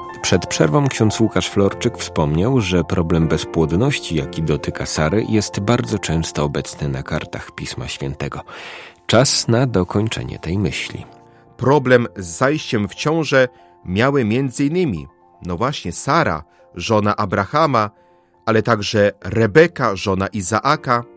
Przed przerwą ksiądz Łukasz Florczyk wspomniał, że problem bezpłodności, jaki dotyka Sary, jest bardzo często obecny na kartach Pisma Świętego. Czas na dokończenie tej myśli. Problem z zajściem w ciążę miały m.in. Sara, żona Abrahama, ale także Rebeka, żona Izaaka,